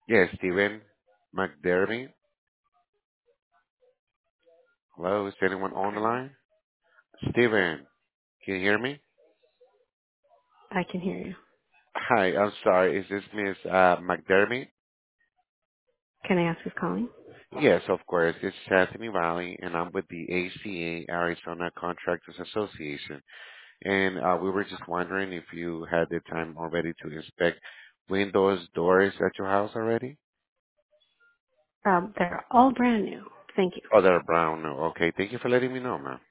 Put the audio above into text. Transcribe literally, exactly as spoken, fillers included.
Yes, Steven McDermott. Hello, is anyone on the Okay. line? Steven, can you hear me? I can hear you. Hi, I'm sorry. Is this Miss uh, McDermott? Can I ask who's calling? Yes, of course. It's Anthony Valley, and I'm with the A C A, Arizona Contractors Association. And uh, we were just wondering if you had the time already to inspect windows, doors at your house already? Um, they're all brand new. Thank you. Oh, they're brown. No. Okay, thank you for letting me know, ma'am.